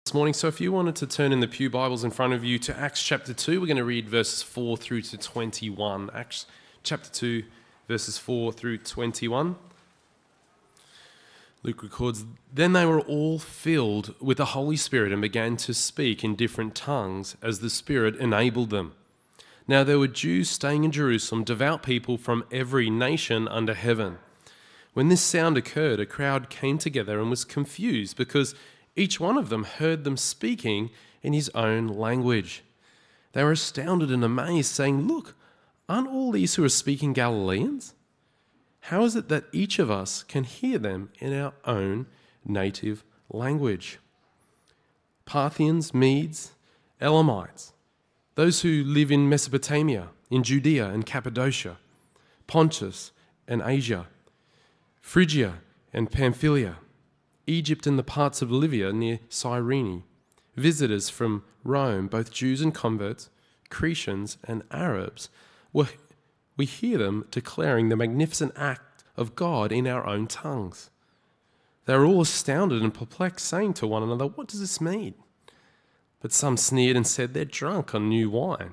This morning. So if you wanted to turn in the pew Bibles in front of you to Acts chapter 2, we're going to read verses 4 through to 21. Acts chapter 2, verses 4 through 21. Luke records, "Then they were all filled with the Holy Spirit and began to speak in different tongues as the Spirit enabled them. Now there were Jews staying in Jerusalem, devout people from every nation under heaven. When this sound occurred, a crowd came together and was confused because each one of them heard them speaking in his own language. They were astounded and amazed, saying, 'Look, aren't all these who are speaking Galileans? How is it that each of us can hear them in our own native language?' Parthians, Medes, Elamites, those who live in Mesopotamia, in Judea and Cappadocia, Pontus and Asia, Phrygia and Pamphylia, Egypt and the parts of Libya near Cyrene, visitors from Rome, both Jews and converts, Cretans and Arabs, we hear them declaring the magnificent act of God in our own tongues. They were all astounded and perplexed, saying to one another, 'What does this mean?' But some sneered and said, 'They're drunk on new wine.'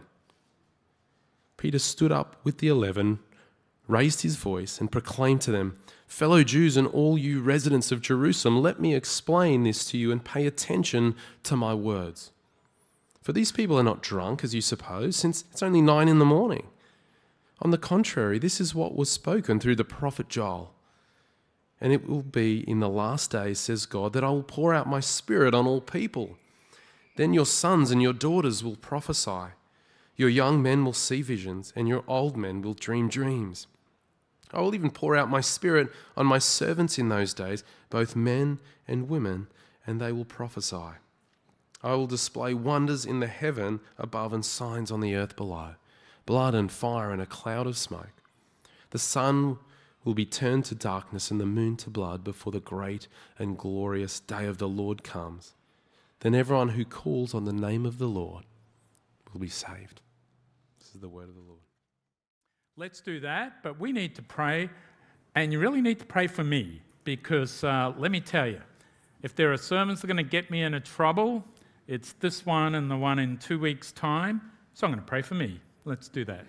Peter stood up with the 11, raised his voice and proclaimed to them, 'Fellow Jews and all you residents of Jerusalem, let me explain this to you and pay attention to my words. For these people are not drunk, as you suppose, since it's only 9 a.m. On the contrary, this is what was spoken through the prophet Joel. And it will be in the last days, says God, that I will pour out my Spirit on all people. Then your sons and your daughters will prophesy. Your young men will see visions, and your old men will dream dreams. I will even pour out my Spirit on my servants in those days, both men and women, and they will prophesy. I will display wonders in the heaven above and signs on the earth below, blood and fire and a cloud of smoke. The sun will be turned to darkness and the moon to blood before the great and glorious day of the Lord comes. Then everyone who calls on the name of the Lord will be saved.'" This is the word of the Lord. Let's do that, but we need to pray, and you really need to pray for me, because let me tell you, if there are sermons that are going to get me into trouble, it's this one and the one in 2 weeks' time, so I'm going to pray for me. Let's do that.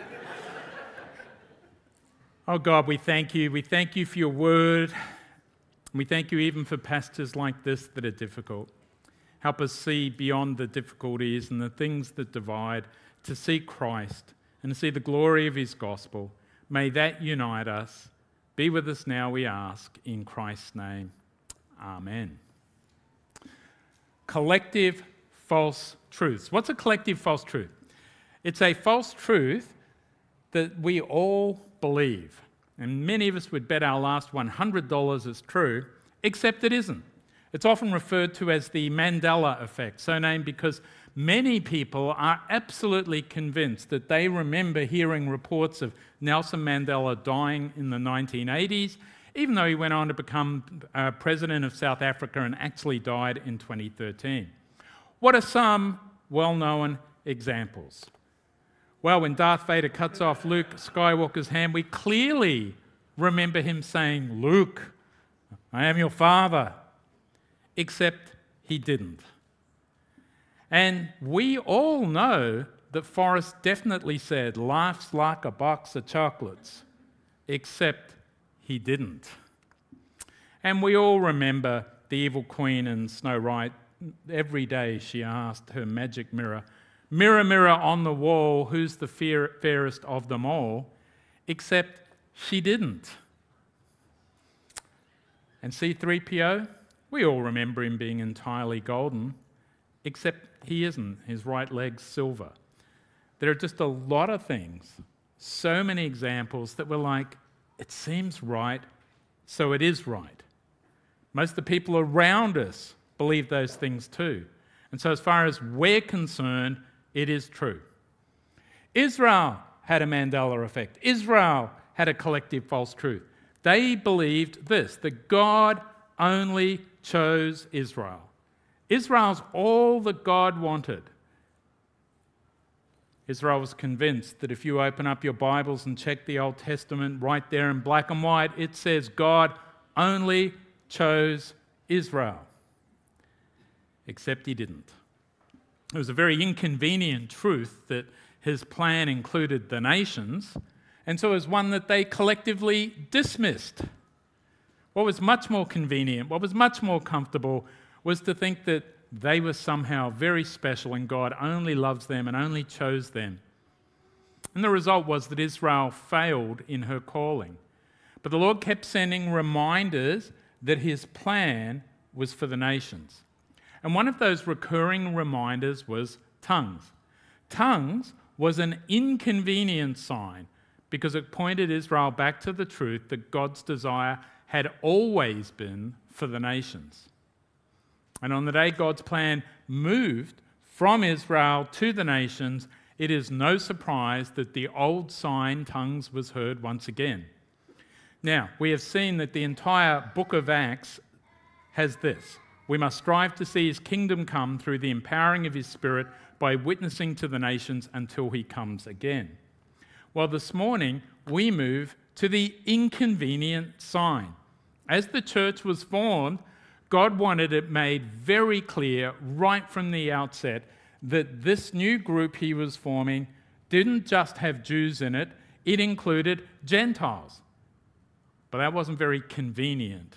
Oh God, we thank you. We thank you for your word. We thank you even for pastors like this that are difficult. Help us see beyond the difficulties and the things that divide, to see Christ and to see the glory of his gospel. May that unite us. Be with us now, we ask, in Christ's name. Amen. Collective false truths. What's a collective false truth? It's a false truth that we all believe. And many of us would bet our last $100 is true, except it isn't. It's often referred to as the Mandela effect, so named because many people are absolutely convinced that they remember hearing reports of Nelson Mandela dying in the 1980s, even though he went on to become president of South Africa and actually died in 2013. What are some well-known examples? Well, when Darth Vader cuts off Luke Skywalker's hand, we clearly remember him saying, "Luke, I am your father." Except he didn't. And we all know that Forrest definitely said, "Life's like a box of chocolates," except he didn't. And we all remember the evil queen in Snow White. Every day she asked her magic mirror, "Mirror, mirror on the wall, who's the fairest of them all?" Except she didn't. And C-3PO? We all remember him being entirely golden, except he isn't. His right leg's silver. There are just a lot of things, so many examples that we're like, it seems right, so it is right. Most of the people around us believe those things too. And so as far as we're concerned, it is true. Israel had a Mandela effect. Israel had a collective false truth. They believed this, that God only chose Israel. Israel's all that God wanted. Israel was convinced that if you open up your Bibles and check the Old Testament, right there in black and white, it says God only chose Israel. except he didn't. It was a very inconvenient truth that his plan included the nations, and so it was one that they collectively dismissed. What was much more convenient, what was much more comfortable, was to think that they were somehow very special and God only loves them and only chose them. And the result was that Israel failed in her calling. But the Lord kept sending reminders that his plan was for the nations. And one of those recurring reminders was tongues. Tongues was an inconvenient sign because it pointed Israel back to the truth that God's desire had always been for the nations. And on the day God's plan moved from Israel to the nations, it is no surprise that the old sign, tongues, was heard once again. Now, we have seen that the entire book of Acts has this: we must strive to see his kingdom come through the empowering of his Spirit by witnessing to the nations until he comes again. Well, this morning, we move to the inconvenient sign. As the church was formed, God wanted it made very clear right from the outset that this new group he was forming didn't just have Jews in it, it included Gentiles. But that wasn't very convenient.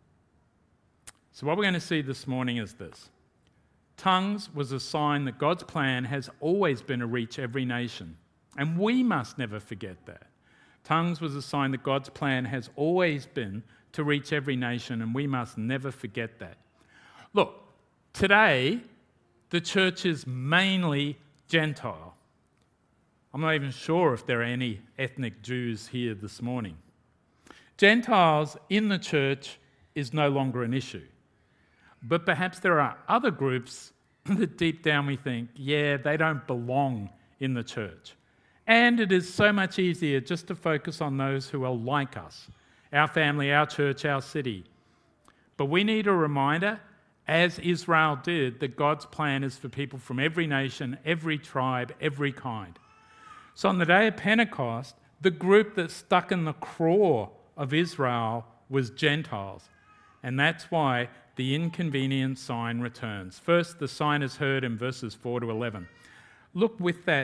So what we're going to see this morning is this. Tongues was a sign that God's plan has always been to reach every nation. And we must never forget that. Tongues was a sign that God's plan has always been to reach every nation, and we must never forget that. Look, today, the church is mainly Gentile. I'm not even sure if there are any ethnic Jews here this morning. Gentiles in the church is no longer an issue. But perhaps there are other groups that deep down we think, yeah, they don't belong in the church. And it is so much easier just to focus on those who are like us, our family, our church, our city. But we need a reminder, as Israel did, that God's plan is for people from every nation, every tribe, every kind. So on the day of Pentecost, the group that stuck in the craw of Israel was Gentiles. And that's why the inconvenient sign returns. First, the sign is heard in verses 4 to 11. Look with me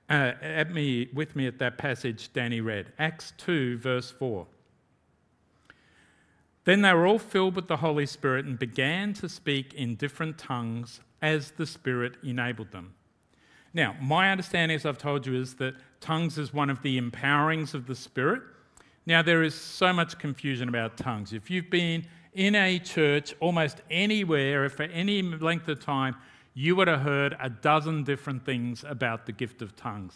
at that passage Danny read. Acts 2, verse 4. Then they were all filled with the Holy Spirit and began to speak in different tongues as the Spirit enabled them. Now, my understanding, as I've told you, is that tongues is one of the empowerings of the Spirit. Now, there is so much confusion about tongues. If you've been in a church almost anywhere for any length of time, you would have heard a dozen different things about the gift of tongues.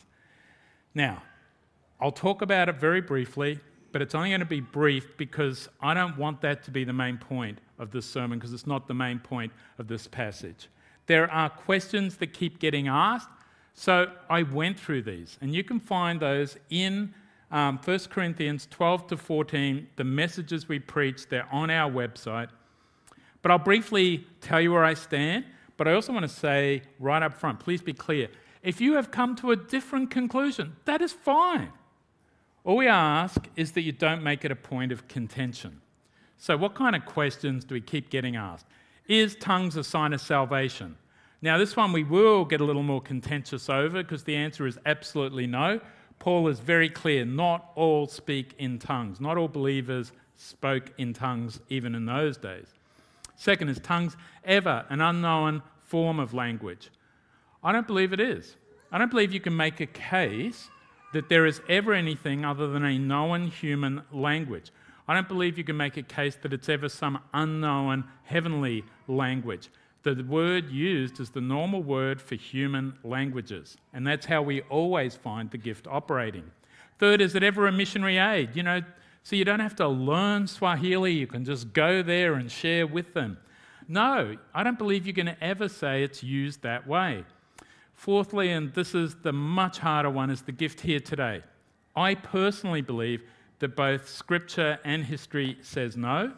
Now, I'll talk about it very briefly, but it's only going to be brief because I don't want that to be the main point of this sermon, because it's not the main point of this passage. There are questions that keep getting asked, so I went through these, and you can find those in 1 Corinthians 12 to 14, the messages we preach, they're on our website. But I'll briefly tell you where I stand, but I also want to say right up front, please be clear, if you have come to a different conclusion, that is fine. All we ask is that you don't make it a point of contention. So what kind of questions do we keep getting asked? Is tongues a sign of salvation? Now this one we will get a little more contentious over because the answer is absolutely no. Paul is very clear, not all speak in tongues. Not all believers spoke in tongues even in those days. Second, is tongues ever an unknown form of language? I don't believe it is. I don't believe you can make a case that there is ever anything other than a known human language. I don't believe you can make a case that it's ever some unknown heavenly language. The word used is the normal word for human languages, and that's how we always find the gift operating. Third, is it ever a missionary aid? So you don't have to learn Swahili, you can just go there and share with them. No, I don't believe you can ever say it's used that way. Fourthly, and this is the much harder one, is the gift here today. I personally believe that both Scripture and history says no.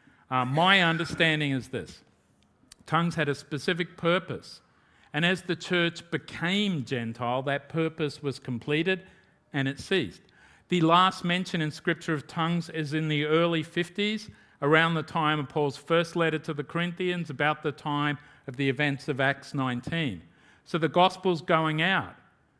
My understanding is this. Tongues had a specific purpose, and as the church became Gentile, that purpose was completed and it ceased. The last mention in Scripture of tongues is in the early 50s, around the time of Paul's first letter to the Corinthians, about the time of the events of Acts 19. So the gospel's going out.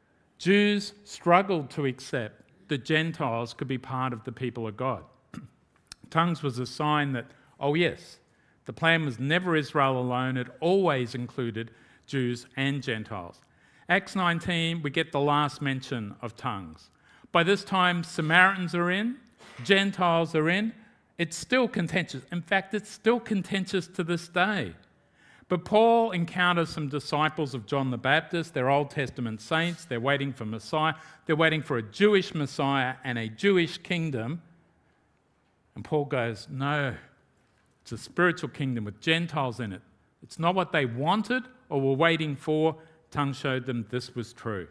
Jews struggled to accept that Gentiles could be part of the people of God. Tongues was a sign that, oh yes, the plan was never Israel alone. It always included Jews and Gentiles. Acts 19, we get the last mention of tongues. By this time, Samaritans are in, Gentiles are in. It's still contentious. In fact, it's still contentious to this day. But Paul encounters some disciples of John the Baptist. They're Old Testament saints. They're waiting for Messiah. They're waiting for a Jewish Messiah and a Jewish kingdom. And Paul goes, no, it's a spiritual kingdom with Gentiles in it. It's not what they wanted or were waiting for. Tongues showed them this was true.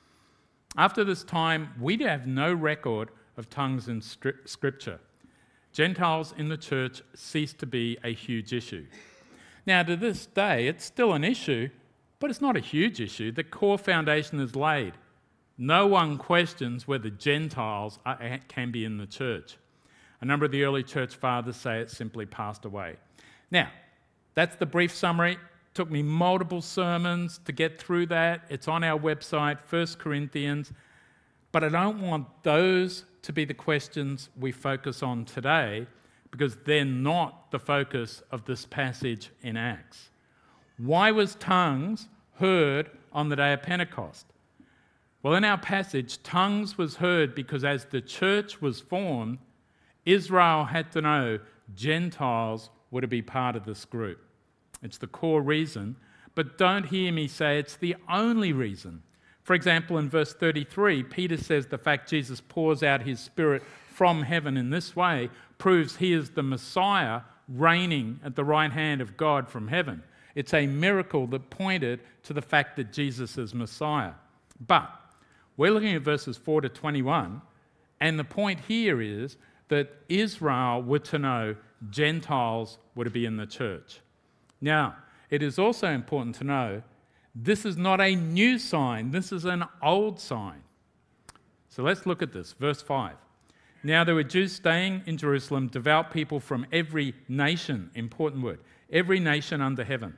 After this time, we have no record of tongues in Scripture. Gentiles in the church ceased to be a huge issue. Now, to this day, it's still an issue, but it's not a huge issue. The core foundation is laid. No one questions whether Gentiles can be in the church. A number of the early church fathers say it simply passed away. Now, that's the brief summary. It took me multiple sermons to get through that. It's on our website, 1 Corinthians. But I don't want those to be the questions we focus on today, because they're not the focus of this passage in Acts. Why was tongues heard on the day of Pentecost? Well, in our passage, tongues was heard because as the church was formed, Israel had to know Gentiles were to be part of this group. It's the core reason, but don't hear me say it's the only reason. For example, in verse 33, Peter says the fact Jesus pours out his Spirit from heaven in this way proves he is the Messiah reigning at the right hand of God from heaven. It's a miracle that pointed to the fact that Jesus is Messiah. But we're looking at verses 4 to 21, and the point here is that Israel were to know Gentiles were to be in the church. Now, it is also important to know this is not a new sign, this is an old sign. So let's look at this. Verse 5. Now there were Jews staying in Jerusalem, devout people from every nation, important word, every nation under heaven.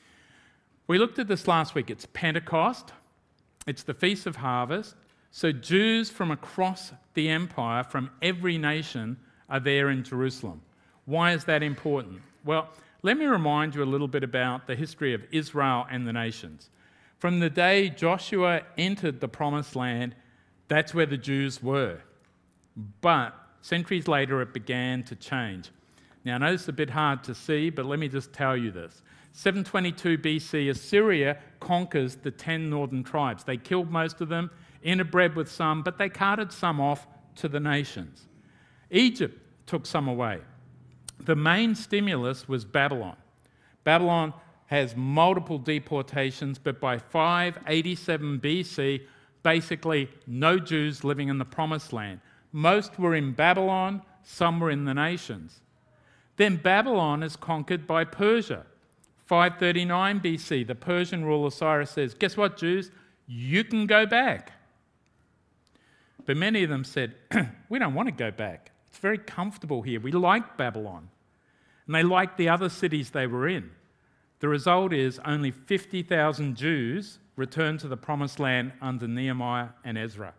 We looked at this last week. It's Pentecost, it's the Feast of Harvest. So Jews from across the empire, from every nation, are there in Jerusalem. Why is that important? Well, let me remind you a little bit about the history of Israel and the nations. From the day Joshua entered the Promised Land, that's where the Jews were. But centuries later, it began to change. Now, I know this is a bit hard to see, but let me just tell you this. 722 BC, Assyria conquers the 10 northern tribes. They killed most of them, interbred with some, but they carted some off to the nations. Egypt took some away. The main stimulus was Babylon. Babylon has multiple deportations, but by 587 BC, basically no Jews living in the Promised Land. Most were in Babylon, some were in the nations. Then Babylon is conquered by Persia. 539 BC, the Persian ruler Cyrus says, guess what, Jews? You can go back. But many of them said, we don't want to go back. It's very comfortable here. We like Babylon. And they liked the other cities they were in. The result is only 50,000 Jews returned to the Promised Land under Nehemiah and Ezra.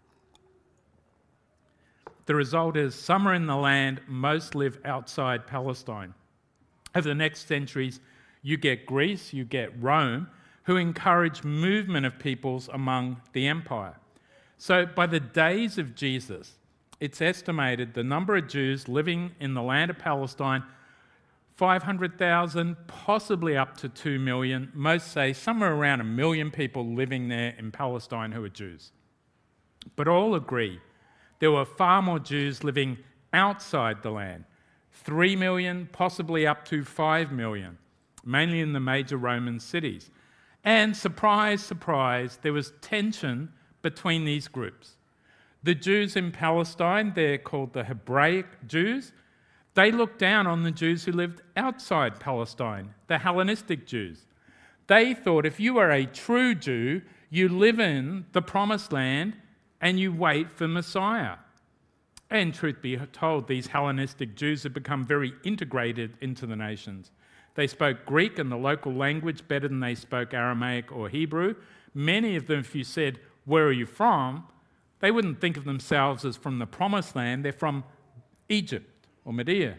The result is some are in the land, most live outside Palestine. Over the next centuries, you get Greece, you get Rome, who encourage movement of peoples among the empire. So by the days of Jesus, it's estimated the number of Jews living in the land of Palestine, 500,000, possibly up to 2 million. Most say somewhere around 1 million people living there in Palestine who are Jews. But all agree there were far more Jews living outside the land, 3 million, possibly up to 5 million, mainly in the major Roman cities. And surprise, surprise, there was tension between these groups. The Jews in Palestine, they're called the Hebraic Jews. They looked down on the Jews who lived outside Palestine, the Hellenistic Jews. They thought if you are a true Jew, you live in the Promised Land and you wait for Messiah. And truth be told, these Hellenistic Jews have become very integrated into the nations. They spoke Greek and the local language better than they spoke Aramaic or Hebrew. Many of them, if you said, "Where are you from?" they wouldn't think of themselves as from the Promised Land. They're from Egypt or Media.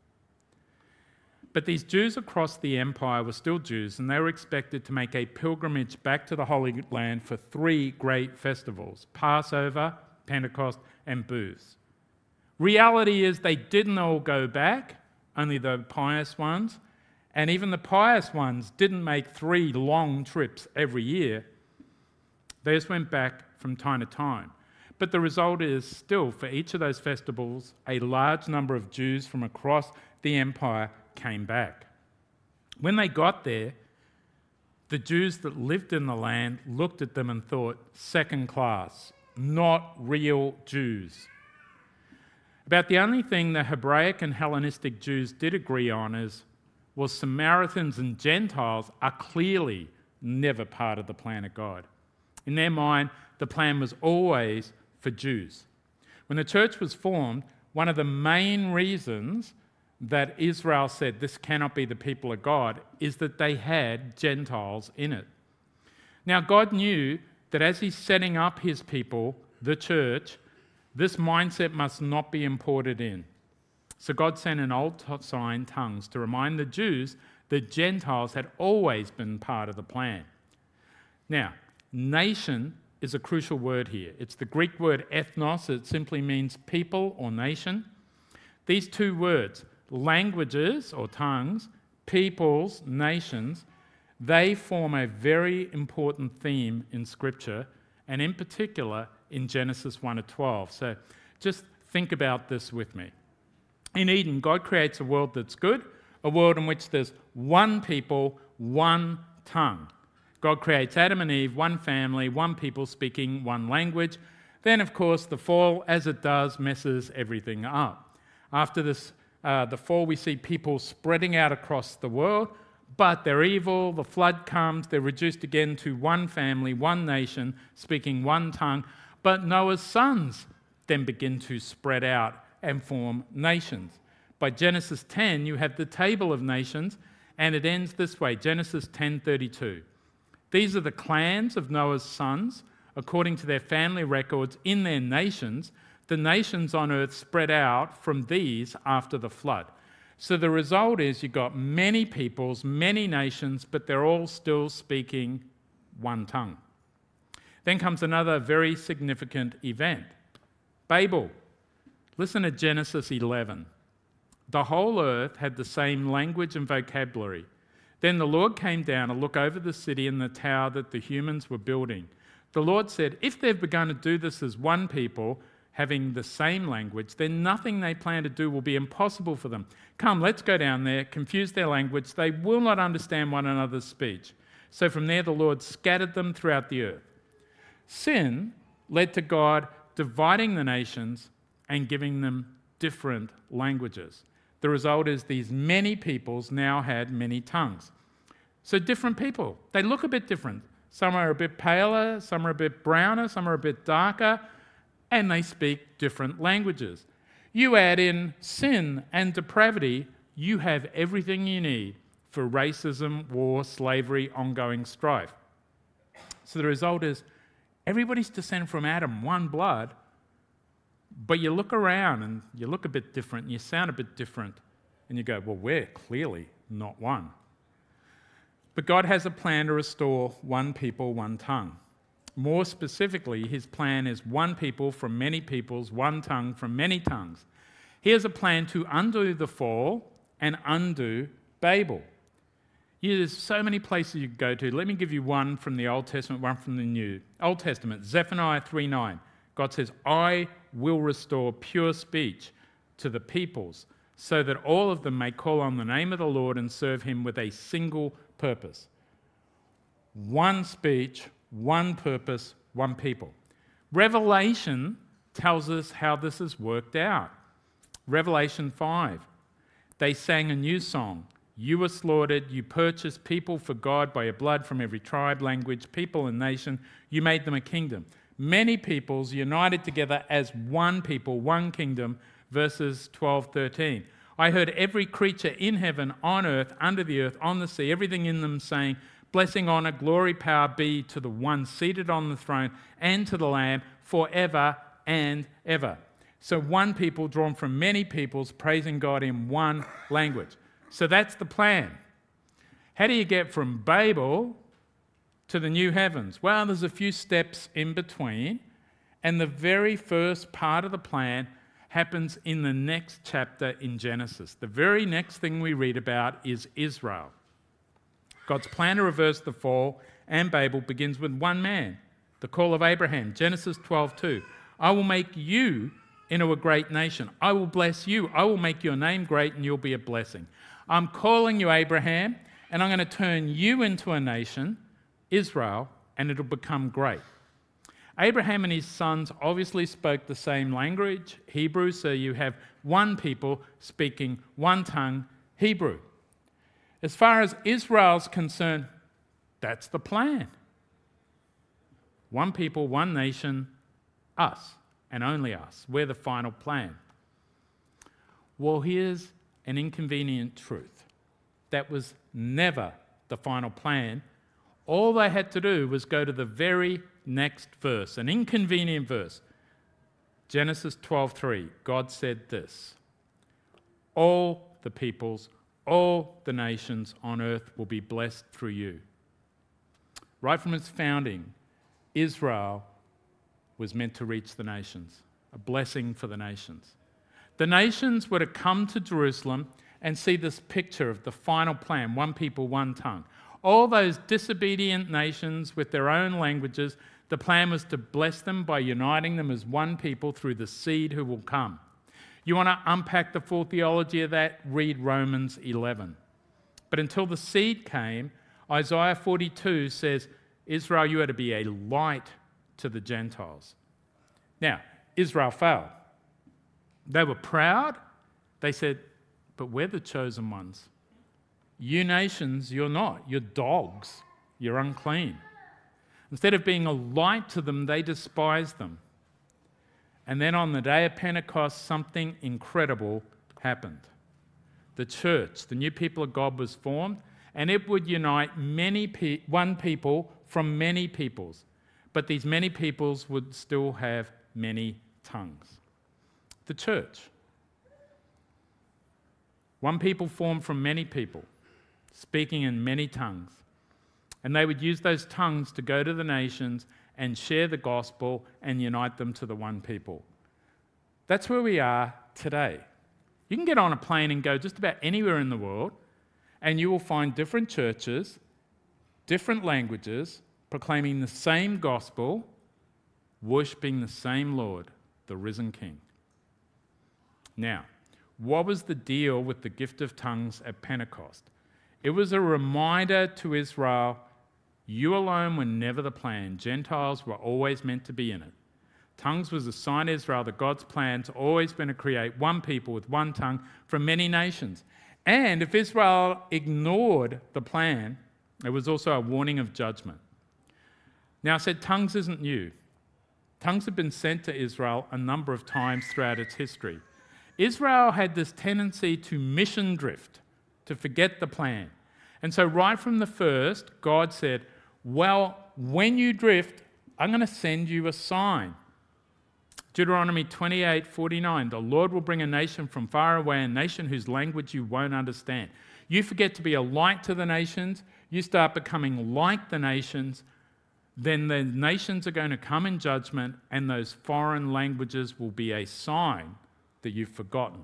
But these Jews across the empire were still Jews, and they were expected to make a pilgrimage back to the Holy Land for 3 great festivals: Passover, Pentecost, and Booths. Reality is they didn't all go back, only the pious ones, and even the pious ones didn't make 3 long trips every year. They just went back from time to time. But the result is still, for each of those festivals, a large number of Jews from across the empire came back. When they got there, the Jews that lived in the land looked at them and thought, second class, not real Jews. About the only thing the Hebraic and Hellenistic Jews did agree on was Samaritans and Gentiles are clearly never part of the plan of God. In their mind, the plan was always for Jews. When the church was formed, one of the main reasons that Israel said this cannot be the people of God is that they had Gentiles in it. Now, God knew that as he's setting up his people, the church, this mindset must not be imported in. So God sent an old sign, tongues, to remind the Jews that Gentiles had always been part of the plan. Now, nation is a crucial word here. It's the Greek word ethnos. It simply means people or nation. These 2 words, languages or tongues, peoples, nations, they form a very important theme in Scripture, and in particular in Genesis 1-12. So just think about this with me. In Eden, God creates a world that's good, a world in which there's one people, one tongue. God creates Adam and Eve, one family, one people speaking one language. Then, of course, the fall, as it does, messes everything up. After this, the fall, we see people spreading out across the world, but they're evil. The flood comes. They're reduced again to one family, one nation, speaking one tongue. But Noah's sons then begin to spread out and form nations. By Genesis 10, you have the table of nations, and it ends this way, Genesis 10:32. These are the clans of Noah's sons, according to their family records in their nations. The nations on earth spread out from these after the flood. So the result is you've got many peoples, many nations, but they're all still speaking one tongue. Then comes another very significant event, Babel. Listen to Genesis 11. The whole earth had the same language and vocabulary. Then the Lord came down to look over the city and the tower that the humans were building. The Lord said, if they've begun to do this as one people, having the same language, then nothing they plan to do will be impossible for them. Come, let's go down there, confuse their language. They will not understand one another's speech. So from there the Lord scattered them throughout the earth. Sin led to God dividing the nations and giving them different languages. The result is these many peoples now had many tongues. So different people, they look a bit different. Some are a bit paler, some are a bit browner, some are a bit darker, and they speak different languages. You add in sin and depravity, you have everything you need for racism, war, slavery, ongoing strife. So the result is everybody's descended from Adam, one blood, but you look around and you look a bit different, and you sound a bit different, and you go, well, we're clearly not one. But God has a plan to restore one people, one tongue. More specifically, his plan is one people from many peoples, one tongue from many tongues. He has a plan to undo the fall and undo Babel. There's so many places you can go to. Let me give you one from the Old Testament, one from the New. Old Testament, Zephaniah 3:9. God says, I will restore pure speech to the peoples, so that all of them may call on the name of the Lord and serve him with a single purpose. One speech, one purpose, one people. Revelation tells us how this has worked out. Revelation 5. They sang a new song. You were slaughtered, you purchased people for God by your blood from every tribe, language, people, and nation. You made them a kingdom. Many peoples united together as one people, one kingdom, verses 12-13. I heard every creature in heaven, on earth, under the earth, on the sea, everything in them saying, blessing, honour, glory, power be to the one seated on the throne and to the Lamb forever and ever. So one people drawn from many peoples, praising God in one language. So that's the plan. How do you get from Babel to the new heavens? Well, there's a few steps in between, and the very first part of the plan happens in the next chapter in Genesis. The very next thing we read about is Israel. God's plan to reverse the fall and Babel begins with one man, the call of Abraham. Genesis 12:2. I will make you into a great nation. I will bless you. I will make your name great and you'll be a blessing. I'm calling you, Abraham, and I'm going to turn you into a nation, Israel, and it'll become great. Abraham and his sons obviously spoke the same language, Hebrew, so you have one people speaking one tongue, Hebrew. As far as Israel's concerned, that's the plan. One people, one nation, us, and only us. We're the final plan. Well, here's an inconvenient truth. That was never the final plan. All they had to do was go to the very next verse, an inconvenient verse. Genesis 12:3. God said this: all the peoples, all the nations on earth will be blessed through you. Right from its founding, Israel was meant to reach the nations, a blessing for the nations. The nations were to come to Jerusalem and see this picture of the final plan, one people, one tongue. All those disobedient nations with their own languages, the plan was to bless them by uniting them as one people through the seed who will come. You want to unpack the full theology of that? Read Romans 11. But until the seed came, Isaiah 42 says, Israel, you are to be a light to the Gentiles. Now, Israel failed. They were proud. They said, but we're the chosen ones. You nations, you're not. You're dogs. You're unclean. Instead of being a light to them, they despised them. And then on the day of Pentecost, something incredible happened. The church, the new people of God, was formed, and it would unite one people from many peoples. But these many peoples would still have many tongues. The church. One people formed from many people, speaking in many tongues. And they would use those tongues to go to the nations and share the gospel and unite them to the one people. That's where we are today. You can get on a plane and go just about anywhere in the world, and you will find different churches, different languages, proclaiming the same gospel, worshipping the same Lord, the risen King. Now, what was the deal with the gift of tongues at Pentecost? It was a reminder to Israel, you alone were never the plan. Gentiles were always meant to be in it. Tongues was a sign to Israel that God's plan's always been to create one people with one tongue from many nations. And if Israel ignored the plan, it was also a warning of judgment. Now, I said tongues isn't new. Tongues have been sent to Israel a number of times throughout its history. Israel had this tendency to mission drift, to forget the plan. And so right from the first, God said, well, when you drift, I'm going to send you a sign. Deuteronomy 28:49, the Lord will bring a nation from far away, a nation whose language you won't understand. You forget to be a light to the nations, you start becoming like the nations, then the nations are going to come in judgment, and those foreign languages will be a sign that you've forgotten.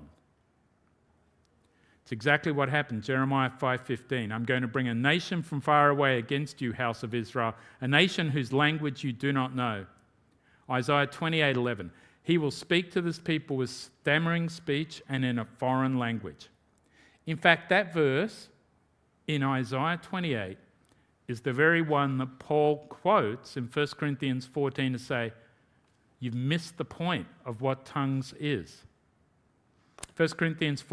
It's exactly what happened. Jeremiah 5:15. I'm going to bring a nation from far away against you, house of Israel, a nation whose language you do not know. Isaiah 28:11. He will speak to this people with stammering speech and in a foreign language. In fact, that verse in Isaiah 28 is the very one that Paul quotes in 1 Corinthians 14 to say, you've missed the point of what tongues is. 1 Corinthians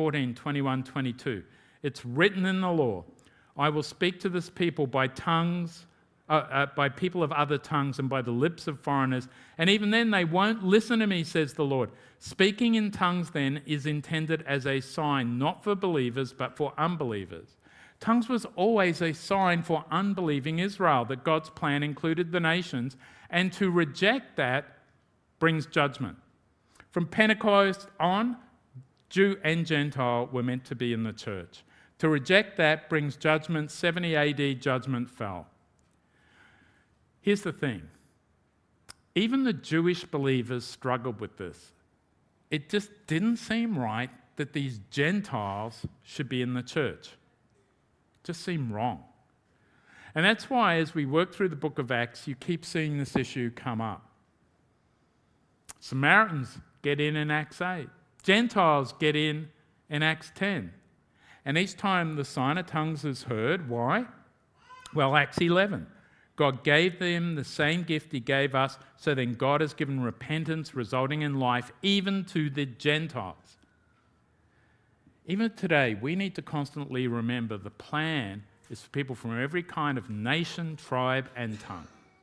14:21-22. It's written in the law, I will speak to this people by tongues by people of other tongues and by the lips of foreigners. And even then they won't listen to me, says the Lord. Speaking in tongues then is intended as a sign, not for believers, but for unbelievers. Tongues was always a sign for unbelieving Israel, that God's plan included the nations, and to reject that brings judgment. From Pentecost on, Jew and Gentile were meant to be in the church. To reject that brings judgment. 70 AD, judgment fell. Here's the thing. Even the Jewish believers struggled with this. It just didn't seem right that these Gentiles should be in the church. It just seemed wrong. And that's why, as we work through the book of Acts, you keep seeing this issue come up. Samaritans get in Acts 8. Gentiles get in Acts 10. And each time the sign of tongues is heard, why? Well, Acts 11. God gave them the same gift he gave us, so then God has given repentance resulting in life even to the Gentiles. Even today, we need to constantly remember the plan is for people from every kind of nation, tribe, and tongue.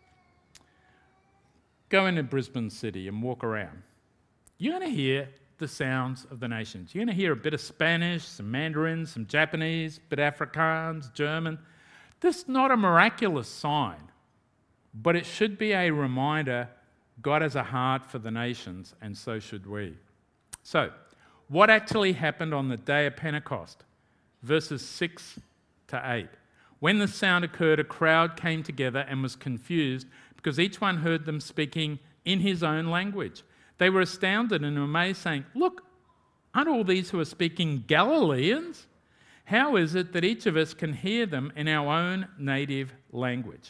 Go into Brisbane City and walk around. You're going to hear the sounds of the nations. You're going to hear a bit of Spanish, some Mandarin, some Japanese, a bit of Afrikaans, German. This is not a miraculous sign, but it should be a reminder God has a heart for the nations, and so should we. So, what actually happened on the day of Pentecost? Verses 6 to 8. When the sound occurred, a crowd came together and was confused because each one heard them speaking in his own language. They were astounded and amazed, saying, "Look, aren't all these who are speaking Galileans? How is it that each of us can hear them in our own native language?"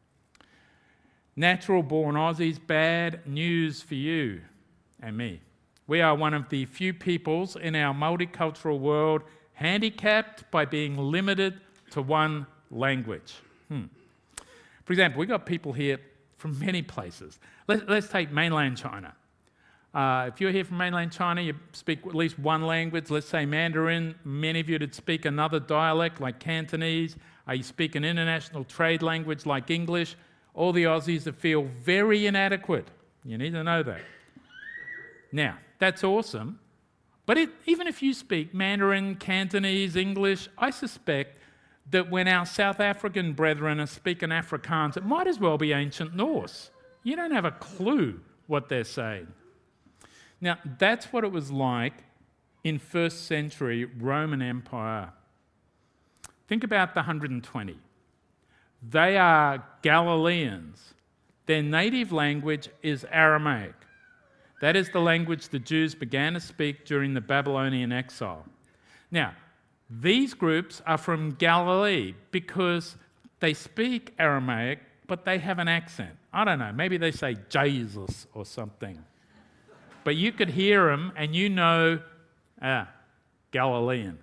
Natural-born Aussies, bad news for you and me. We are one of the few peoples in our multicultural world handicapped by being limited to one language. For example, we've got people here from many places. Let's take mainland China. If you're here from mainland China, you speak at least one language, let's say Mandarin. Many of you would speak another dialect like Cantonese. You speak an international trade language like English. All the Aussies feel very inadequate. You need to know that. Now, that's awesome. But even if you speak Mandarin, Cantonese, English, I suspect that when our South African brethren are speaking Afrikaans, it might as well be ancient Norse. You don't have a clue what they're saying. Now, that's what it was like in first century Roman Empire. Think about the 120. They are Galileans. Their native language is Aramaic. That is the language the Jews began to speak during the Babylonian exile. Now, these groups are from Galilee because they speak Aramaic, but they have an accent. I don't know, maybe they say Jesus or something. But you could hear them and you know, Galilean.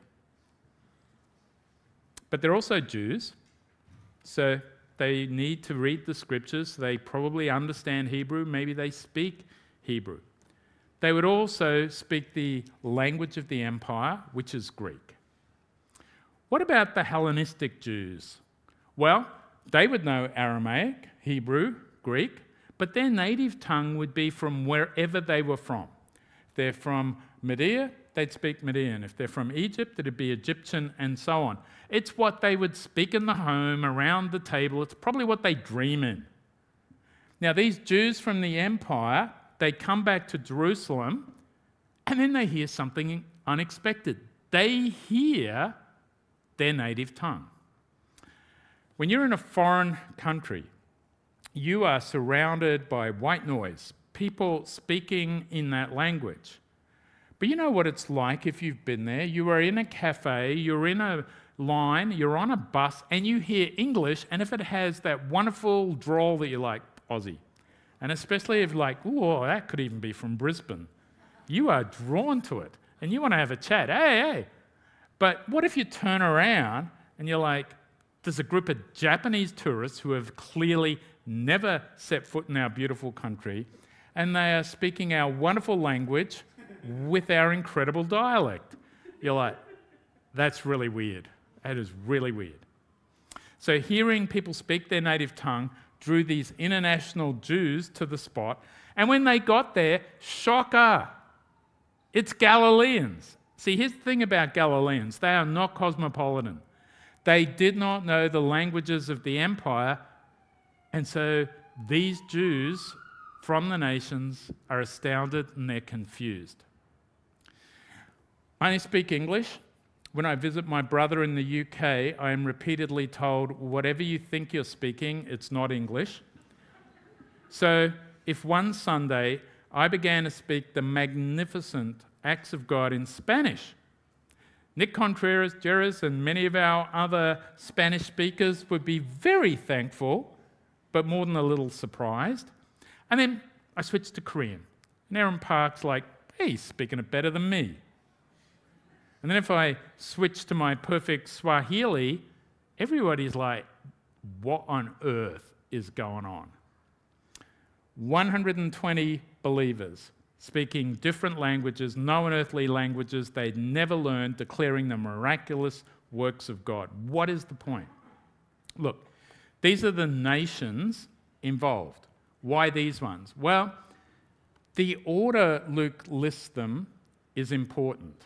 But they're also Jews, so they need to read the scriptures. They probably understand Hebrew, maybe they speak Hebrew. They would also speak the language of the empire, which is Greek. What about the Hellenistic Jews? Well, they would know Aramaic, Hebrew, Greek, but their native tongue would be from wherever they were from. If they're from Media, they'd speak Median. If they're from Egypt, it'd be Egyptian, and so on. It's what they would speak in the home, around the table. It's probably what they dream in. Now, these Jews from the empire, they come back to Jerusalem, and then they hear something unexpected. They hear their native tongue. When you're in a foreign country, you are surrounded by white noise, people speaking in that language. But you know what it's like if you've been there. You are in a cafe, you're in a line, you're on a bus, and you hear English, and if it has that wonderful drawl that you like, Aussie, and especially if oh, that could even be from Brisbane, you are drawn to it, and you want to have a chat. Hey. But what if you turn around and you're like, there's a group of Japanese tourists who have clearly never set foot in our beautiful country, and they are speaking our wonderful language with our incredible dialect. You're like, that's really weird. That is really weird. So hearing people speak their native tongue drew these international Jews to the spot. And when they got there, shocker, it's Galileans. See, here's the thing about Galileans. They are not cosmopolitan. They did not know the languages of the empire, and so these Jews from the nations are astounded and they're confused. I only speak English. When I visit my brother in the UK, I am repeatedly told, whatever you think you're speaking, it's not English. So if one Sunday I began to speak the magnificent acts of God in Spanish, Nick Contreras, Jerez, and many of our other Spanish speakers would be very thankful, but more than a little surprised. And then I switched to Korean. And Aaron Park's like, hey, he's speaking it better than me. And then if I switch to my perfect Swahili, everybody's like, what on earth is going on? 120 believers speaking different languages, known earthly languages they'd never learned, declaring the miraculous works of God. What is the point? Look, these are the nations involved. Why these ones? Well, the order Luke lists them is important.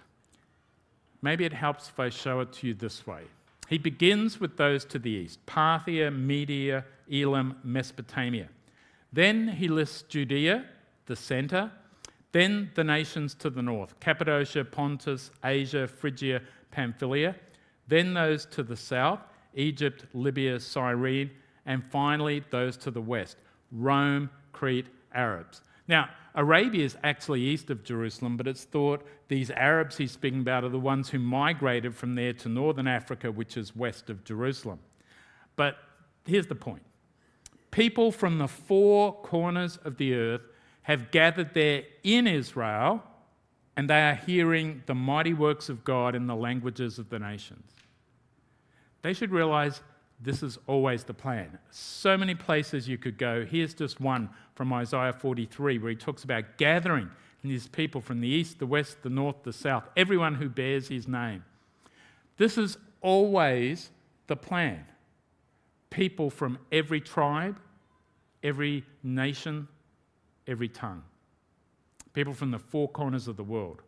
Maybe it helps if I show it to you this way. He begins with those to the east: Parthia, Media, Elam, Mesopotamia. Then he lists Judea, the center, then the nations to the north: Cappadocia, Pontus, Asia, Phrygia, Pamphylia. Then those to the south: Egypt, Libya, Cyrene, and finally those to the west: Rome, Crete, Arabs. Now, Arabia is actually east of Jerusalem, but it's thought these Arabs he's speaking about are the ones who migrated from there to northern Africa, which is west of Jerusalem. But here's the point. People from the four corners of the earth have gathered there in Israel, and they are hearing the mighty works of God in the languages of the nations. They should realize this is always the plan. So many places you could go. Here's just one from Isaiah 43, where he talks about gathering his people from the east, the west, the north, the south, everyone who bears his name. This is always the plan. People from every tribe, every nation, every tongue. People from the four corners of the world.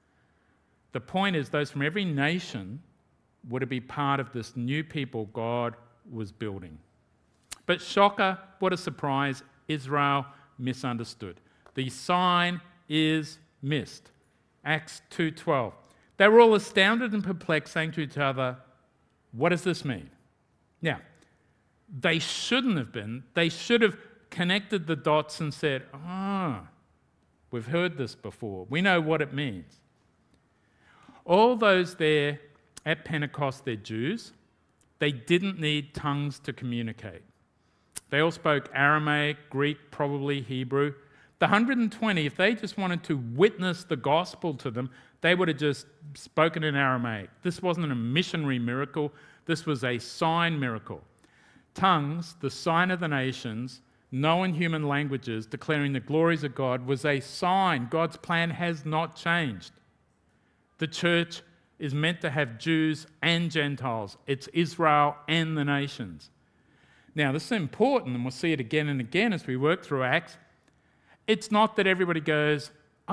The point is, those from every nation were to be part of this new people God was building. But shocker, what a surprise, Israel misunderstood. The sign is missed. Acts 2:12. They were all astounded and perplexed, saying to each other, what does this mean? Now, they shouldn't have been. They should have connected the dots and said, we've heard this before. We know what it means. All those there at Pentecost, they're Jews. They didn't need tongues to communicate. They all spoke Aramaic, Greek, probably Hebrew. The 120, if they just wanted to witness the gospel to them, they would have just spoken in Aramaic. This wasn't a missionary miracle. This was a sign miracle. Tongues, the sign of the nations, known human languages, declaring the glories of God, was a sign. God's plan has not changed. The church is meant to have Jews and Gentiles. It's Israel and the nations. Now, this is important, and we'll see it again and again as we work through Acts. It's not that everybody goes,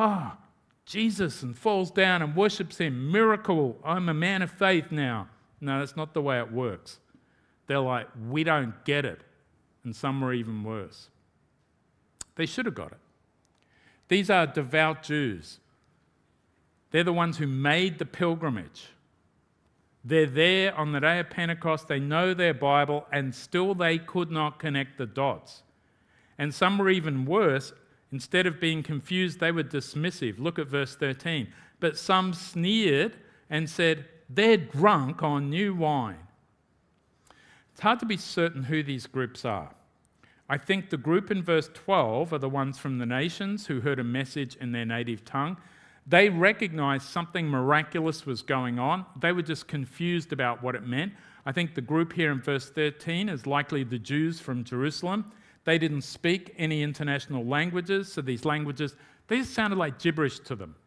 Jesus, and falls down and worships him. Miracle, I'm a man of faith now. No, that's not the way it works. They're like, we don't get it. And some were even worse. They should have got it. These are devout Jews. They're the ones who made the pilgrimage. They're there on the day of Pentecost. They know their Bible, and still they could not connect the dots. And some were even worse. Instead of being confused, they were dismissive. Look at verse 13. But some sneered and said, they're drunk on new wine. It's hard to be certain who these groups are. I think the group in verse 12 are the ones from the nations who heard a message in their native tongue. They recognized something miraculous was going on. They were just confused about what it meant. I think the group here in verse 13 is likely the Jews from Jerusalem. They didn't speak any international languages, so these languages, they just sounded like gibberish to them.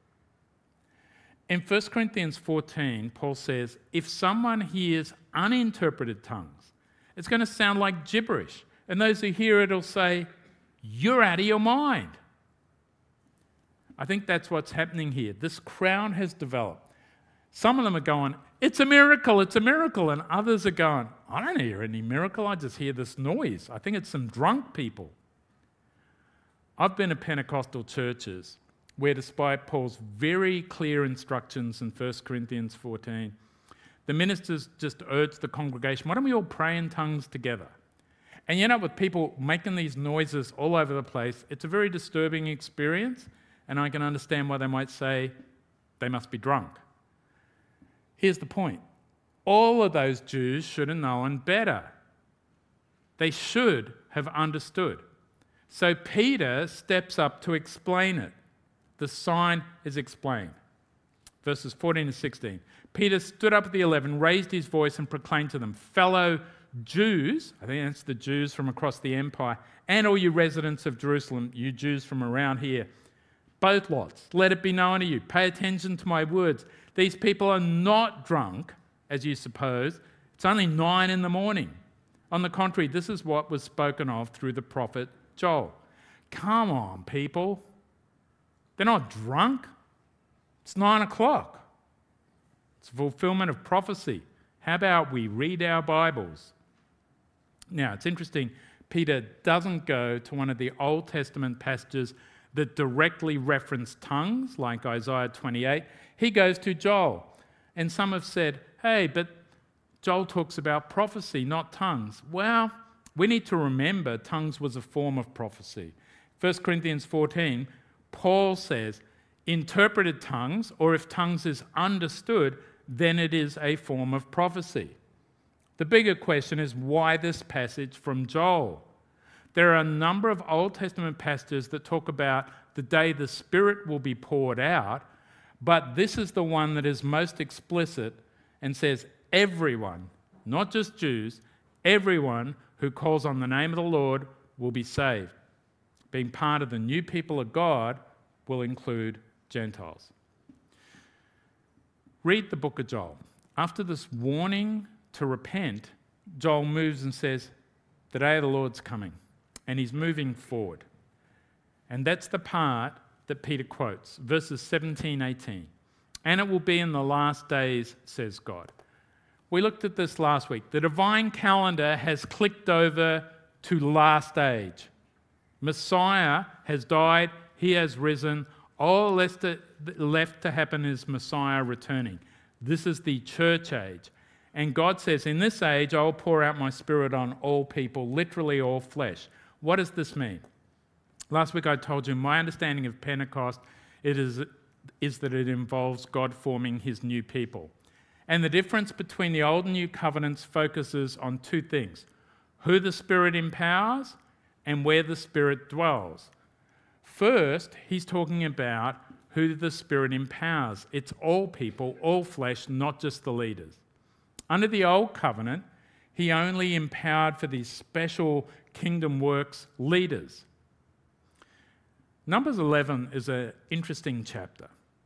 In 1 Corinthians 14, Paul says, if someone hears uninterpreted tongues, It's going to sound like gibberish. And those who hear it will say, "You're out of your mind." I think that's what's happening here. This crowd has developed. Some of them are going, "It's a miracle, it's a miracle." And others are going, "I don't hear any miracle, I just hear this noise. I think it's some drunk people." I've been to Pentecostal churches where, despite Paul's very clear instructions in 1 Corinthians 14, the ministers just urge the congregation, "Why don't we all pray in tongues together?" And you end up with people making these noises all over the place. It's a very disturbing experience, and I can understand why they might say they must be drunk. Here's the point. All of those Jews should have known better. They should have understood. So Peter steps up to explain it. The sign is explained. Verses 14 to 16. Peter stood up at the 11, raised his voice and proclaimed to them, "Fellow Jews," I think that's the Jews from across the empire, "and all you residents of Jerusalem, you Jews from around here, both lots, let it be known to you. Pay attention to my words. These people are not drunk, as you suppose. It's only 9 a.m. On the contrary, this is what was spoken of through the prophet Joel." Come on, people. They're not drunk. It's 9 o'clock. It's a fulfillment of prophecy. How about we read our Bibles? Now, it's interesting. Peter doesn't go to one of the Old Testament passages that directly reference tongues, like Isaiah 28. He goes to Joel. And some have said, "Hey, but Joel talks about prophecy, not tongues." Well, we need to remember tongues was a form of prophecy. 1 Corinthians 14, Paul says, interpreted tongues, or if tongues is understood, then it is a form of prophecy. The bigger question is, why this passage from Joel? There are a number of Old Testament passages that talk about the day the Spirit will be poured out, but this is the one that is most explicit and says everyone, not just Jews, everyone who calls on the name of the Lord will be saved. Being part of the new people of God will include Gentiles. Read the book of Joel. After this warning to repent, Joel moves and says, "The day of the Lord's coming." And he's moving forward. And that's the part that Peter quotes, verses 17, 18. "And it will be in the last days, says God." We looked at this last week. The divine calendar has clicked over to last age. Messiah has died, he has risen. All left to happen is Messiah returning. This is the church age. And God says, "In this age, I will pour out my Spirit on all people," literally all flesh. What does this mean? Last week I told you my understanding of Pentecost is that it involves God forming his new people. And the difference between the old and new covenants focuses on two things: who the Spirit empowers and where the Spirit dwells. First, he's talking about who the Spirit empowers. It's all people, all flesh, not just the leaders. Under the old covenant, he only empowered for these special kingdom works leaders. Numbers 11 is an interesting chapter.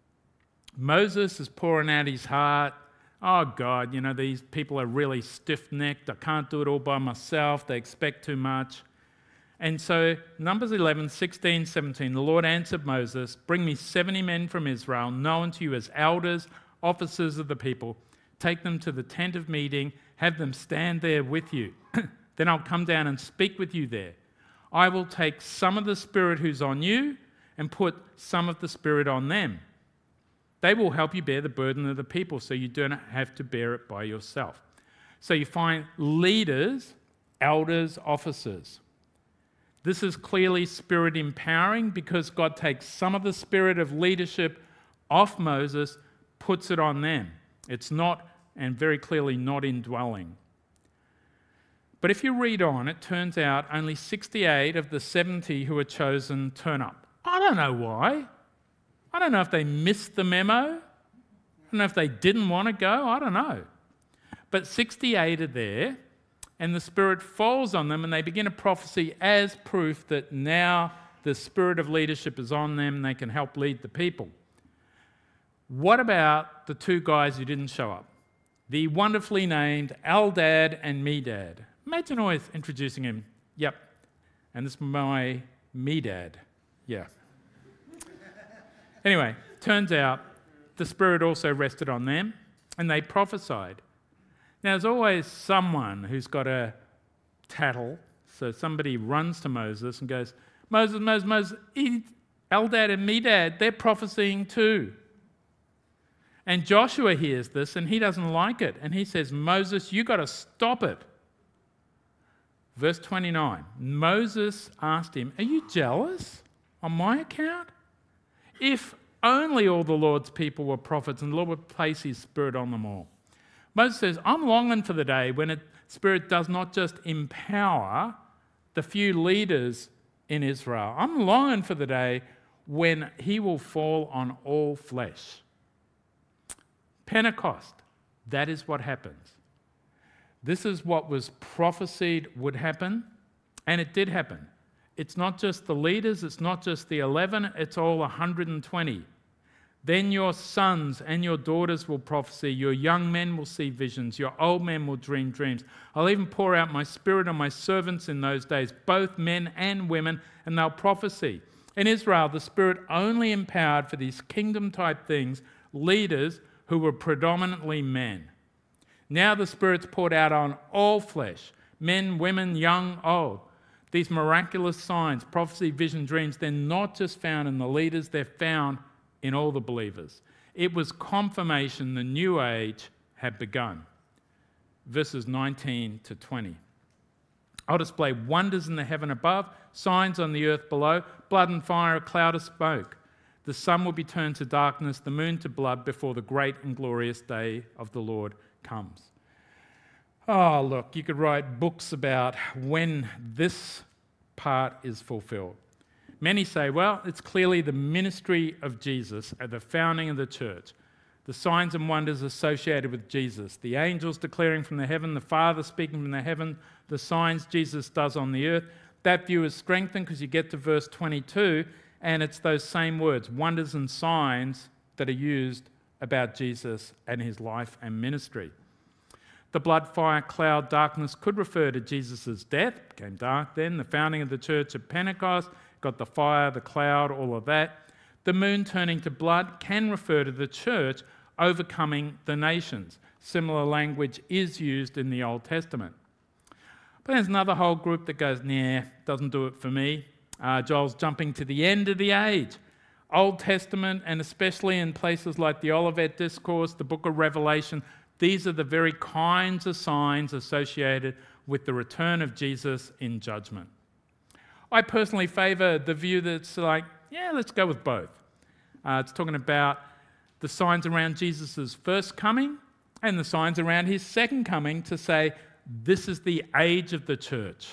Moses is pouring out his heart. "Oh God, these people are really stiff-necked. I can't do it all by myself. They expect too much." And so Numbers 11, 16, 17, the Lord answered Moses, "Bring me 70 men from Israel, known to you as elders, officers of the people. Take them to the tent of meeting, have them stand there with you. Then I'll come down and speak with you there. I will take some of the Spirit who's on you and put some of the Spirit on them. They will help you bear the burden of the people, so you don't have to bear it by yourself." So you find leaders, elders, officers. This is clearly Spirit empowering, because God takes some of the spirit of leadership off Moses, puts it on them. It's not, and very clearly not, indwelling. But if you read on, it turns out only 68 of the 70 who are chosen turn up. I don't know why. I don't know if they missed the memo. I don't know if they didn't want to go. I don't know. But 68 are there, and the Spirit falls on them, and they begin a prophecy as proof that now the spirit of leadership is on them and they can help lead the people. What about the two guys who didn't show up? The wonderfully named Eldad and Medad. Imagine always introducing him, yep, and this is my me-dad. Yeah. Anyway, turns out the Spirit also rested on them, and they prophesied. Now, there's always someone who's got a tattle, so somebody runs to Moses and goes, Moses, Eldad and Medad, they're prophesying too. And Joshua hears this, and he doesn't like it, and he says, Moses, you got to stop it. Verse 29, Moses asked him, are you jealous on my account? If only all the Lord's people were prophets and the Lord would place his Spirit on them all. Moses says, I'm longing for the day when the Spirit does not just empower the few leaders in Israel. I'm longing for the day when he will fall on all flesh. Pentecost, that is what happens. This is what was prophesied would happen, and it did happen. It's not just the leaders, it's not just the 11, it's all 120. Then your sons and your daughters will prophesy, your young men will see visions, your old men will dream dreams. I'll even pour out my Spirit on my servants in those days, both men and women, and they'll prophesy. In Israel, the Spirit only empowered for these kingdom-type things leaders who were predominantly men. Now the Spirit's poured out on all flesh, men, women, young, old. These miraculous signs, prophecy, vision, dreams, they're not just found in the leaders, they're found in all the believers. It was confirmation the new age had begun. Verses 19 to 20. I'll display wonders in the heaven above, signs on the earth below, blood and fire, a cloud of smoke. The sun will be turned to darkness, the moon to blood before the great and glorious day of the Lord comes. Oh, look, you could write books about when this part is fulfilled. Many say, well, it's clearly the ministry of Jesus at the founding of the church, the signs and wonders associated with Jesus, the angels declaring from the heaven, the Father speaking from the heaven, the signs Jesus does on the earth. That view is strengthened because you get to verse 22, and it's those same words, wonders and signs, that are used about Jesus and his life and ministry. The blood, fire, cloud, darkness could refer to Jesus' death, became dark then, the founding of the church at Pentecost, got the fire, the cloud, all of that. The moon turning to blood can refer to the church overcoming the nations. Similar language is used in the Old Testament. But there's another whole group that goes, nah, doesn't do it for me. Joel's jumping to the end of the age. Old Testament, and especially in places like the Olivet Discourse, the book of Revelation, these are the very kinds of signs associated with the return of Jesus in judgment. I personally favour the view that's like, yeah, let's go with both. It's talking about the signs around Jesus' first coming and the signs around his second coming to say, this is the age of the church.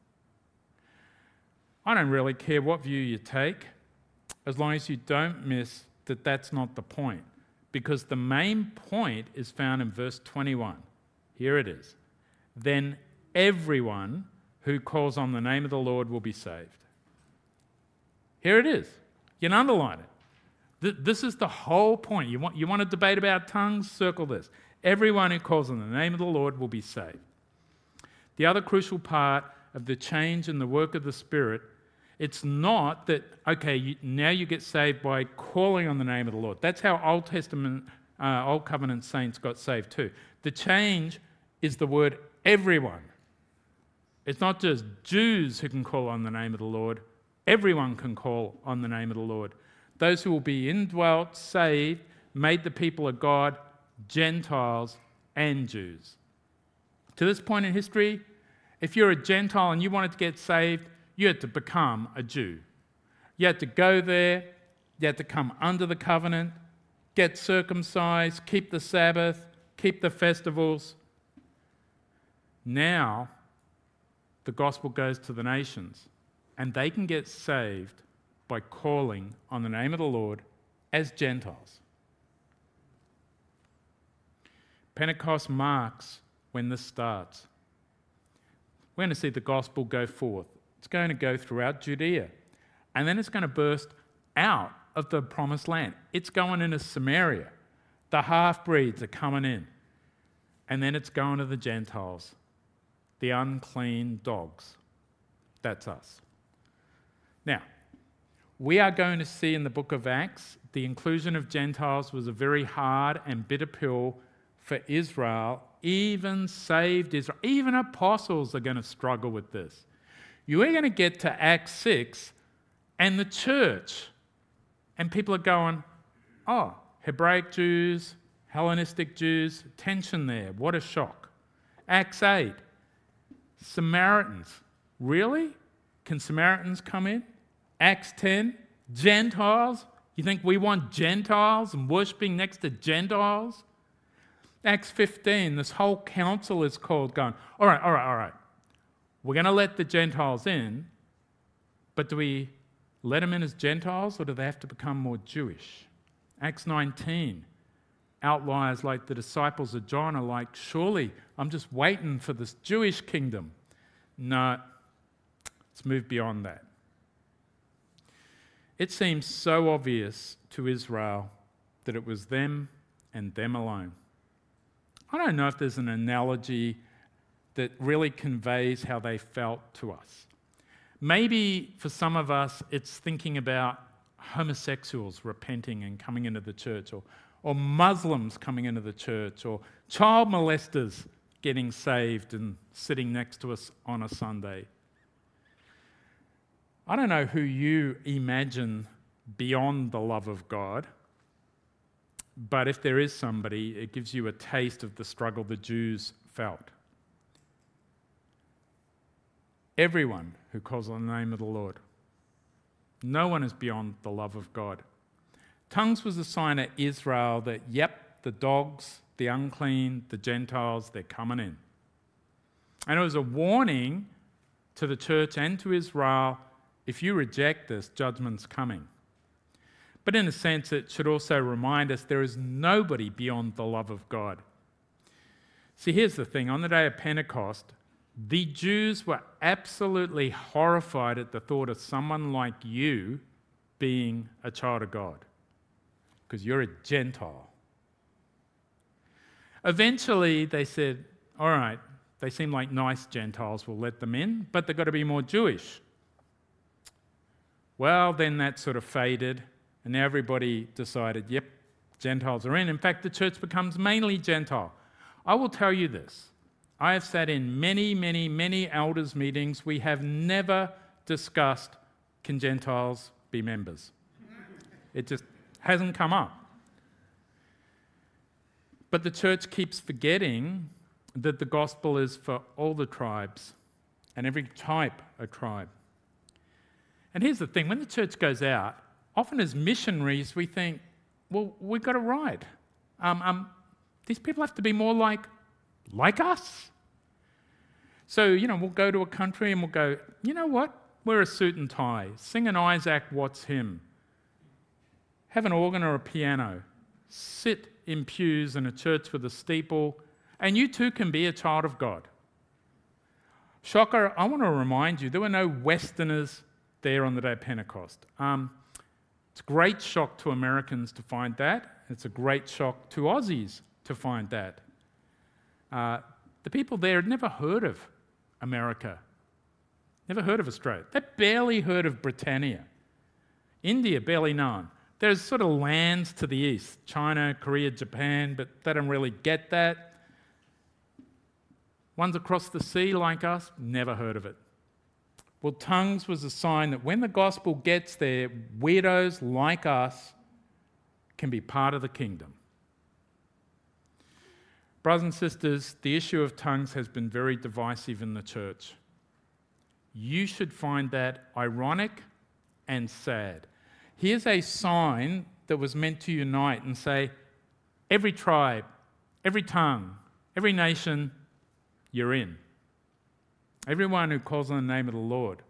I don't really care what view you take, as long as you don't miss that that's not the point. Because the main point is found in verse 21. Here it is. Then everyone who calls on the name of the Lord will be saved. Here it is. You can underline it. This is the whole point. You want to debate about tongues? Circle this. Everyone who calls on the name of the Lord will be saved. The other crucial part of the change in the work of the Spirit, it's not that, okay, now you get saved by calling on the name of the Lord. That's how Old Testament, Old Covenant saints got saved too. The change is the word everyone. It's not just Jews who can call on the name of the Lord. Everyone can call on the name of the Lord. Those who will be indwelt, saved, made the people of God, Gentiles and Jews. To this point in history, if you're a Gentile and you wanted to get saved, you had to become a Jew. You had to go there, you had to come under the covenant, get circumcised, keep the Sabbath, keep the festivals. Now, the gospel goes to the nations, and they can get saved by calling on the name of the Lord as Gentiles. Pentecost marks when this starts. We're going to see the gospel go forth. It's going to go throughout Judea, and then it's going to burst out of the promised land. It's going into Samaria. The half-breeds are coming in, and then it's going to the Gentiles. the unclean dogs. That's us. Now, we are going to see in the book of Acts the inclusion of Gentiles was a very hard and bitter pill for Israel, even saved Israel. Even apostles are going to struggle with this. You are going to get to Acts 6 and the church, and people are going, oh, Hebraic Jews, Hellenistic Jews, tension there. What a shock. Acts 8, Samaritans. Really? Can Samaritans come in? Acts 10, Gentiles. You think we want Gentiles and worshipping next to Gentiles? Acts 15, this whole council is called going, all right. We're going to let the Gentiles in, but do we let them in as Gentiles or do they have to become more Jewish? Acts 19, outliers like the disciples of John are like, surely I'm just waiting for this Jewish kingdom. No, let's move beyond that. It seems so obvious to Israel that it was them and them alone. I don't know if there's an analogy that really conveys how they felt to us. Maybe for some of us, it's thinking about homosexuals repenting and coming into the church, or Muslims coming into the church, or child molesters getting saved and sitting next to us on a Sunday. I don't know who you imagine beyond the love of God, but if there is somebody, it gives you a taste of the struggle the Jews felt. Everyone who calls on the name of the Lord. No one is beyond the love of God. Tongues was a sign to Israel that, yep, the dogs, the unclean, the Gentiles, they're coming in. And it was a warning to the church and to Israel, if you reject this, judgment's coming. But in a sense, it should also remind us there is nobody beyond the love of God. See, here's the thing. On the day of Pentecost, the Jews were absolutely horrified at the thought of someone like you being a child of God, because you're a Gentile. Eventually, they said, all right, they seem like nice Gentiles, we'll let them in, but they've got to be more Jewish. Well, then that sort of faded, and now everybody decided, yep, Gentiles are in. In fact, the church becomes mainly Gentile. I will tell you this. I have sat in many elders' meetings. We have never discussed, can Gentiles be members? It just hasn't come up. But the church keeps forgetting that the gospel is for all the tribes and every type of tribe. And here's the thing, when the church goes out, often as missionaries we think, well, we've got it right. These people have to be more like us. So, we'll go to a country and we'll go, you know what? Wear a suit and tie, sing an Isaac Watts hymn, have an organ or a piano, sit in pews in a church with a steeple, and you too can be a child of God. Shocker, I want to remind you, there were no Westerners there on the day of Pentecost. It's a great shock to Americans to find that. It's a great shock to Aussies to find that. The people there had never heard of America, never heard of Australia. They barely heard of Britannia. India, barely known. There's sort of lands to the east, China, Korea, Japan, but they don't really get that. Ones across the sea like us, never heard of it. Well, tongues was a sign that when the gospel gets there, weirdos like us can be part of the kingdom. Brothers and sisters, the issue of tongues has been very divisive in the church. You should find that ironic and sad. Here's a sign that was meant to unite and say, every tribe, every tongue, every nation, you're in. Everyone who calls on the name of the Lord.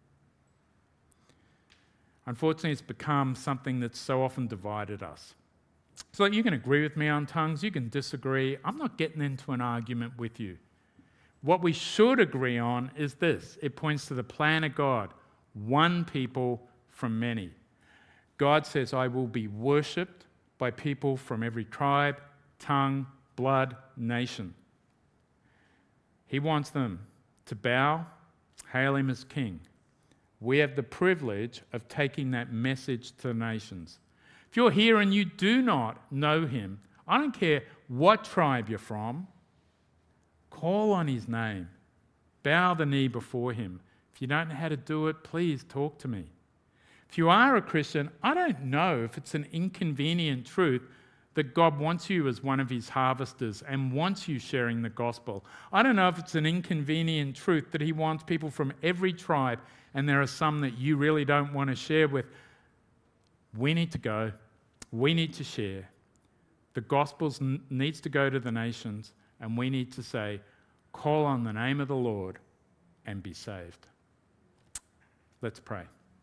Unfortunately, it's become something that's so often divided us. So you can agree with me on tongues, you can disagree. I'm not getting into an argument with you. What we should agree on is this. It points to the plan of God, one people from many. God says, I will be worshipped by people from every tribe, tongue, blood, nation. He wants them to bow, hail him as king. We have the privilege of taking that message to the nations. If you're here and you do not know him, I don't care what tribe you're from, call on his name. Bow the knee before him. If you don't know how to do it, please talk to me. If you are a Christian, I don't know if it's an inconvenient truth that God wants you as one of his harvesters and wants you sharing the gospel. I don't know if it's an inconvenient truth that he wants people from every tribe, and there are some that you really don't want to share with. We need to go. We need to share. The gospel needs to go to the nations, and we need to say, call on the name of the Lord and be saved. Let's pray.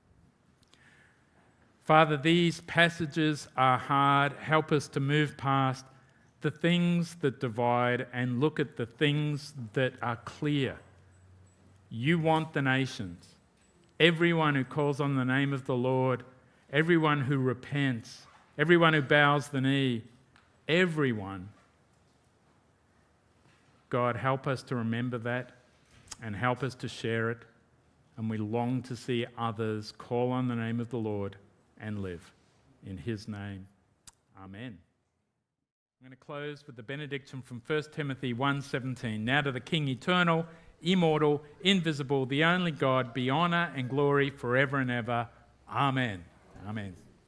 Father, these passages are hard. Help us to move past the things that divide and look at the things that are clear. You want the nations, everyone who calls on the name of the Lord, everyone who repents, everyone who bows the knee, everyone. God, help us to remember that and help us to share it. And we long to see others call on the name of the Lord and live. In his name, amen. I'm going to close with the benediction from 1 Timothy 1:17. Now to the King, eternal, immortal, invisible, the only God, be honour and glory forever and ever. Amen. Amen.